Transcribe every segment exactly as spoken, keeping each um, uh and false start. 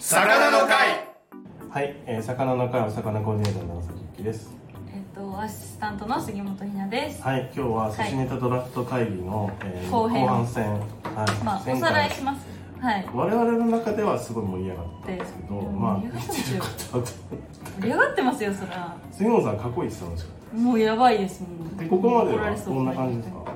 魚の会。 はい、えー、魚の会お魚コーディネーターの長崎ゆきです。 えっとアシスタントの杉本ひなです。 はい、今日は寿司ネタドラフト会議の、えー、 後編後半戦、はい、 まあおさらいします。はい。 我々の中ではすごい盛り上がったんですけど、まあ盛り上がってますよ。 盛盛り上がってますよそら。 杉本さん過去一楽しかったです。 もうやばいですもん。 でここまで怒られそうはどんな感じですか。はい。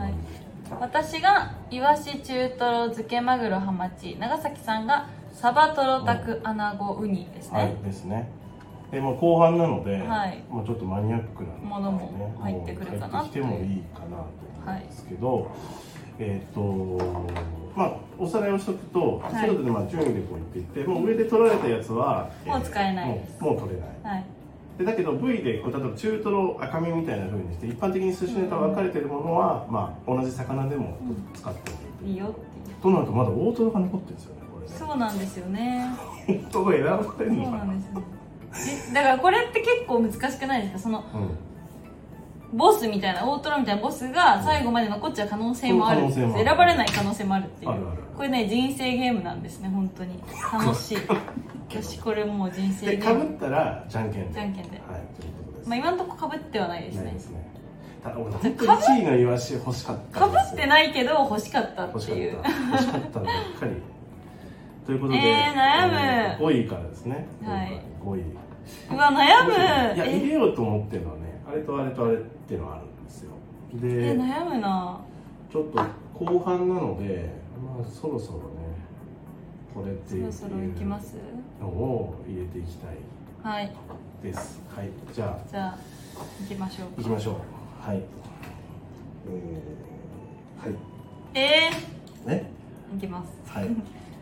はい。私がイワシ、中トロ、漬けマグロ、ハマチ、長崎さんがサバ、トロ、タク、アナゴ、ウニですね。 はいですね。でもう後半なので、 はい、 もうちょっとマニアックなものも入ってくるかな入ってきてもいいかなと思うんですけど、はい、えっ、ー、とまあおさらいをしとくと、はい、それぞれまあ順位でこう言っていって、もう上で取られたやつはもう使えないです。 もう、もう取れない。はい。でだけど V でこう例えば中トロ赤身みたいな風にして一般的に寿司ネタ分かれてるものは、うん、まあ同じ魚でも使っていい、いいよっていう。 となるとまだ大トロが残ってるんですよね。これねそうなんですよね。 大トロ選ばれるのかな。 そうなんですよ。だからこれって結構難しくないですか。その、うん、ボスみたいな大トロみたいなボスが最後まで残っちゃう可能性もある、うん、選ばれない可能性もあるっていう。あるある。これね人生ゲームなんですね。本当に楽しい。よしこれもう人生ゲームでかぶったらじゃんけんでじゃんけんで、 はい、ということです。 まあ今のところかぶってはないですね。 ないですね。ただ俺本当にいちいのイワシ欲しかったかぶってないけど欲しかったっていう欲しかったのばっかりということで、 えー、悩む、 えー、ごいからですね。 はいごい。 うわ悩む。 いや入れようと思ってるのはね、あれとあれとあれっていうのはあるんですよ。で、 えー、悩むな。 ちょっと後半なので、まあそろそろねこれっていうそろそろいきますのを入れていきたいはいです。はい、じゃあじゃあ行きましょう行きましょう。はい、えー、はいえー、 ね行きます。 はい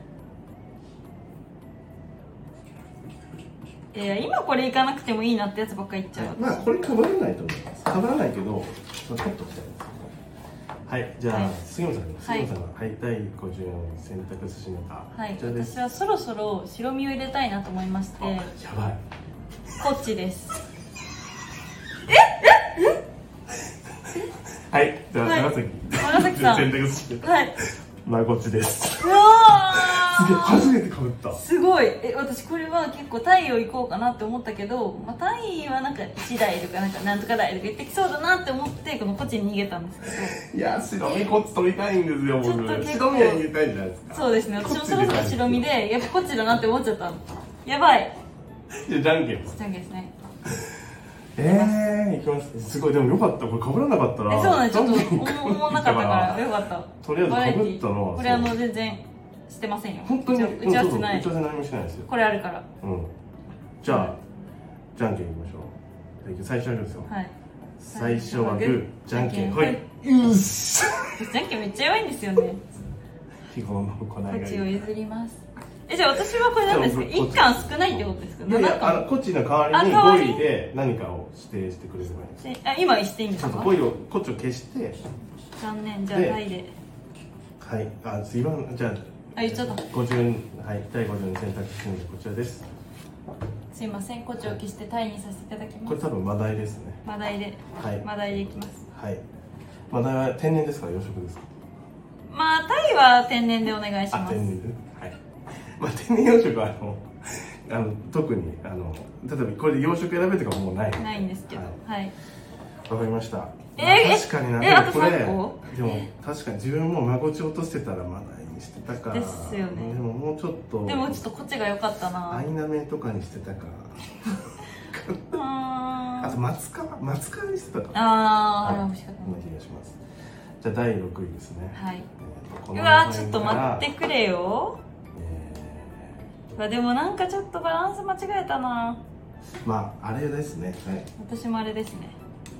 いや今これ行かなくてもいいなってやつばっかり言っちゃう。 まあこれ被らないと思います。被らないけど取っときたいです。はい、じゃあ、はい、杉本さん、杉本さんが、はい、だいごじゅうよん選択寿司ネタ。 はい、私はそろそろ白身を入れたいなと思いまして。やばい。 こっちです。 え、え、え。はい、じゃあ、長崎。 長崎さん。 選択寿司ネタ。はい。まあ、こっちです。 うわすげえ、初めて被った。 すごい。え、私これは結構タイを行こうかなって思ったけど、まあ、タイはなんかいちだいとかなんかなんとか台とか言ってきそうだなって思ってこのこっちに逃げたんですけど。 いや白身こっち取りたいんですよ。僕白身は入れたいじゃないですか。 そうですね。私もそろそろ白身でやっぱこっちだなって思っちゃった。やばい。 じゃあじゃんけん。 じゃんけんですね。 ええー、いきます。すごいでもよかった。これ被らなかったら。 え、そうなんです。ちょっと思わなかったからよかった。 とりあえず被ったのはこれあの全然してませんよ。 本当に打ち合わせない。 打ち合わせ何もしてないですよ。 これあるから。 うん。じゃあじゃんけんいきましょう。最初はグーですよ。はい。最初はグー、じゃんけんほい。よし。 じゃんけんめっちゃ弱いんですよね。 日頃の行いがいい。 こっちを譲ります。え、じゃあ私はこれなんですか。一貫少ないってことですか。 いやいや、あのこっちの代わりにごいで何かを指定してくれればいいです。 あ、今していいんですか。 ごいをこっちを消して。 残念。じゃあタイで。 はい。あ、すいません。じゃあ。 あ、言っちゃった。 ごじゅう、はい、だいごじゅう選択肢のこちらです。 すいません、こっちを消してタイにさせていただきます。 これ多分マダイですね。 マダイで。はい。マダイでいきます。 はい。マダイは天然ですか、養殖ですか。 まあタイは天然でお願いします。 天然で。はい。まあ天然養殖はあの、あの特にあの例えばこれで養殖選べとかもうない。 ないんですけど。はい。 わかりました。 えー、 確かにな。 え、あとこれさんこ？ でも確かに自分も孫ち落としてたらマダイにしてたか。 ですよね。 でももうちょっと。 でもちょっとこっちが良かったな。 アイナメとかにしてたか。あと松川松川にしてたか。 ああ、あれ美味しかった。 気がします。じゃあだいろくいですね。 はい。うわちょっと待ってくれよ。えー、でもなんかちょっとバランス間違えたな。 まああれですね。はい。 私もあれですね。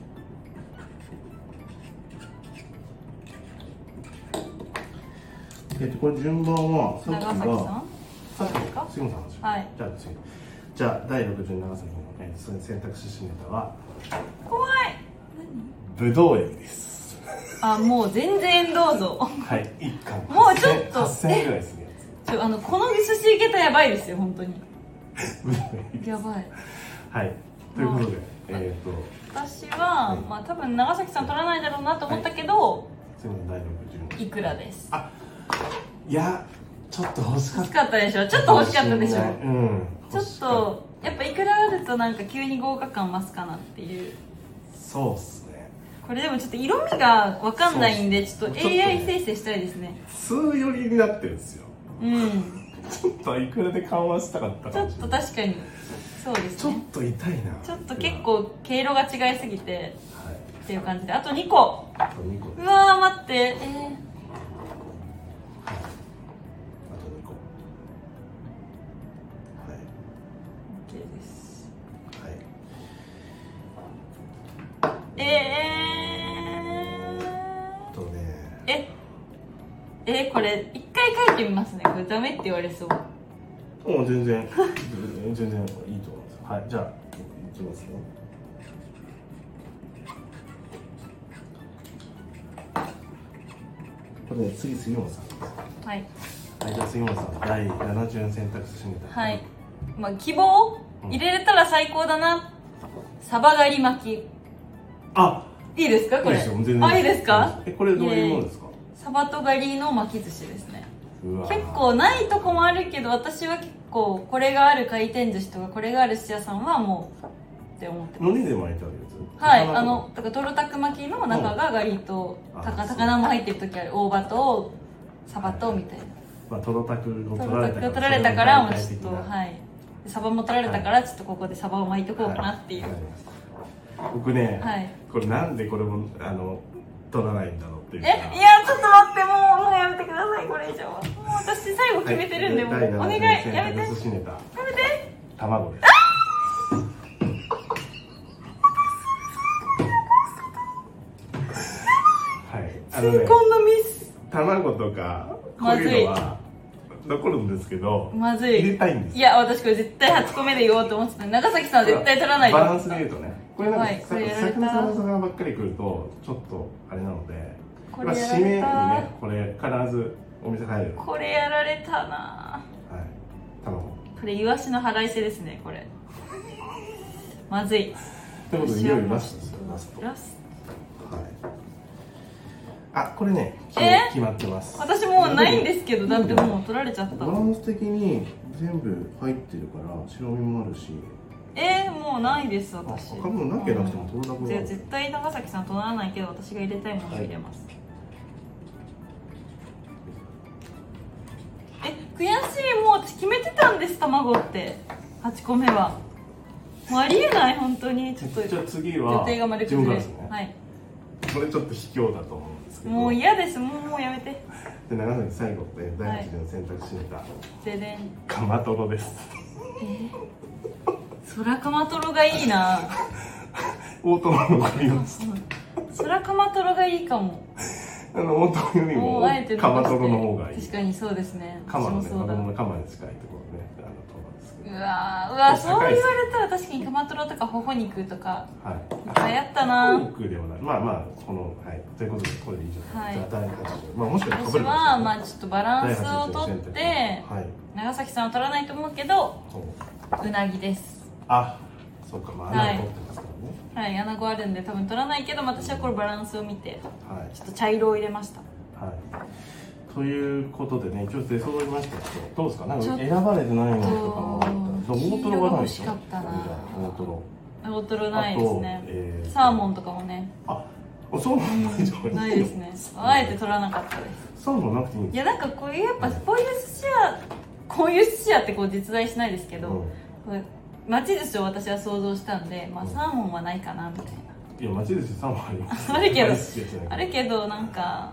えっとこれ順番はさっきが長崎さん。 さっきですか。杉本さんです。 はい。 じゃあ次。じゃあだいろくじゅう長崎の、えー、選択肢ネタは怖い。 ぶどう液です。 あ、もう全然どうぞ。 はい、一貫。 もうちょっと。 はっせんえんぐらいするやつ。ちょ、あの、この寿司いけたらやばいですよ、本当に。やばい。 はい、ということで、えっと。 私は、まあ、多分長崎さん取らないだろうなと思ったけど。 はい、 いくらです。 あ、いや、ちちょっと欲しかった。 欲しかったでしょ。ちょっと欲しかったでしょ。 うん。 ちょっとやっぱいくらあるとなんか急に豪華感増すかなっていう。 そうっすね。 これでもちょっと色味がわかんないんで、ちょっと エーアイ 生成したいですね。 数寄りになってるんですよ。 うん。 ちょっといくらで緩和したかったかもしれない。ちょっと確かに。そうですね。 ちょっと痛いな。 ちょっと結構毛色が違いすぎて、はい、っていう感じで、あとにこ。あとにこ。 うわー待って、えー、はい、あとにこ。はい。 OK です。 はい。 えー。とね。 え、えこれ一回書いてみますね。これダメって言われそう。 もう全然全然いいと思います。はい、じゃあいきますね。これね、次杉本さんです。 はい。 はい、じゃあ杉本さんだいなな順選択肢ネタ。 はい。まあ希望、うん、入れれたら最高だな。サバ狩り巻き。 あ、 いいですかこれ。いいですよ、全然。あ、いいですか。 え、これどういうものですか。 サバと狩りの巻き寿司ですね。結構ないとこもあるけど、私は結構これがある回転寿司とかこれがある寿司屋さんはもうって思ってます。 海苔で巻いてあるやつ。 はい、あのだからトロタク巻きの中がガリと高菜も入ってる時ある、大葉とサバとみたいな。 まあトロタクを取られたから、取られたからもうちょっと、はい、サバも取られたからちょっとここでサバを巻いておこうかなっていう。 僕ね、 はい、 これなんでこれもあの取らないんだろうっていうか。 え、いやちょっと待って、もうもうやめてください。これ以上もう私最後決めてるんで、はい、もうお願いやめてやめて卵です。はい、あのね、 痛恨のミス。 卵とかこういうのは残るんですけど、 まずい。 入れたいんです。 いや、私これ絶対はちこめで言おうと思ってた。長崎さんは絶対取らないとバランスで言うとね、これなんか、 はい、 魚さばばっかり来るとちょっとあれなので、 これやられた。 締めにね、これ必ずお店入る。 これやられたな。 はい、卵。 これイワシの腹いせですね、これ。まずい。 ということで、いよいよラストですよ、ラスト。 ラスト。はい。あ、これね、決まってます。 私もうないんですけど、だってもう取られちゃった。 バランス的に全部入ってるから、白身もあるし。 えー、もうないです、私。 多分なきゃなくても取らなくなる。 絶対長崎さん取らないけど、私が入れたいものを入れます。はい、え、悔しい、もう決めてたんです、卵って。はちこめは。もうありえない、本当に。ちょっと。 じゃあ次は予定が丸崩れ。 ですね。はい。これちょっと卑怯だと思うんですけど。 もう嫌です、もうもうやめて。 で、長崎最後ってだいいちの選択肢ネタ。 ででん。 カマトロです。 えーそらカマトロがいいな。 大トロのがいいです。 そらカマトロがいいかも。 あの大トロよりもカマトロの方がいい。 確かにそうですね。 カマのね、子供のカマに近いところね、あのトロですけど。 うわー、うわー、そう言われたら確かにカマトロとかほほ肉とか。はい。流行ったな。 ほほ肉ではない。まあまあこのはいということでこれでいいじゃないですか。はい。じゃあだいはちじゅう。まあもしかしたら被るかもしれない。 私はまあちょっとバランスをとって、はい。長崎さんは取らないと思うけど、うなぎです。 あ、そうか、まあ、穴を取ってますからね。 はい、はい、穴子あるんで多分取らないけど、私はこれバランスを見て、はい、ちょっと茶色を入れました。 はい。ということでね、一応出揃いましたけど、どうですか。なんか選ばれてないのとかもあった。大トロがないでしょ。大トロ。 大トロないですね。えー、サーモンとかもね。 あ、そうなんじゃない。 ないですね。あえて取らなかったです。 サーモンなくていいんですか。 いや、なんかこういうやっぱこういう寿司屋、こういう寿司屋ってこう実在しないですけど。うん、町寿司を私は想像したんで、まあサーモンはないかなみたいな。 いや、町寿司サーモンあります。 あるけど、あるけどなんか、はい、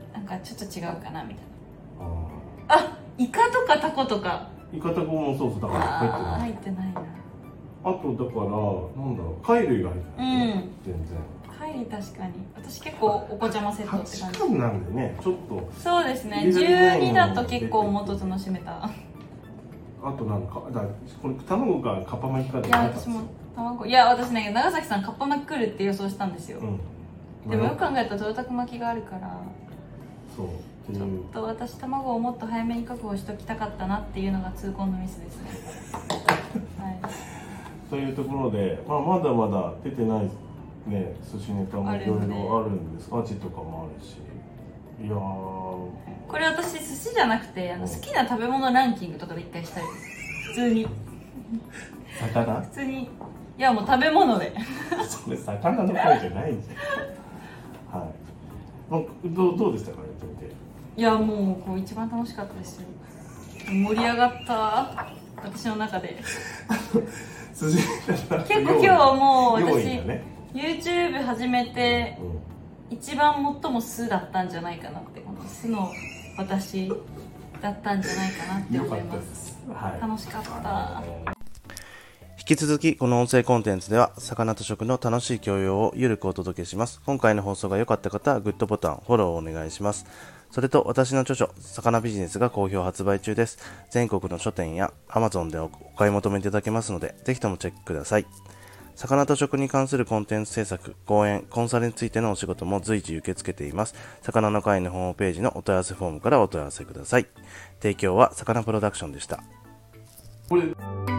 なんかちょっと違うかなみたいな。あ、あ、イカとかタコとか。 イカタコもそうそうだから入ってない。入ってないな。 あとだからなんだろう、貝類が入ってない。うん。全然。 貝類確かに。私結構お子ちゃまセットって感じ。 はちかんなんでね、ちょっと。 そうですね。じゅうにだと結構もっと楽しめた。 あとなんかだこれ卵かカッパ巻きかで。 いや私も卵、いや私ね長崎さんカッパ巻き来るって予想したんですよ、うん、でもよく考えたらトロタク巻きがあるからそうちょっと私卵をもっと早めに確保しときたかったなっていうのが痛恨のミスですねはい、 というところで、まあ、まだまだ出てないね寿司ネタもいろいろあるんです。アジとかもあるしいやー、これ私寿司じゃなくてあの好きな食べ物ランキングとかで一回したいです。普通に魚普通にいやもう食べ物でそれ魚の回じゃないんじゃん。はい、まあ、どうどうでしたか、やってみて。 いやもうこう一番楽しかったですよ。盛り上がった私の中で筋結構今日はもう私、 ね、 YouTube 始めて、うん、一番最も素だったんじゃないかなって、この素の私だったんじゃないかなって思います。はい、楽しかった。 引き続きこの音声コンテンツでは魚と食の楽しい教養をゆるくお届けします。今回の放送が良かった方はグッドボタン、フォローをお願いします。それと私の著書魚ビジネスが好評発売中です。全国の書店や Amazon でお買い求めいただけますのでぜひともチェックください。魚と食に関するコンテンツ制作、講演、コンサルについてのお仕事も随時受け付けています。魚の会のホームページのお問い合わせフォームからお問い合わせください。提供は魚プロダクションでした。 これ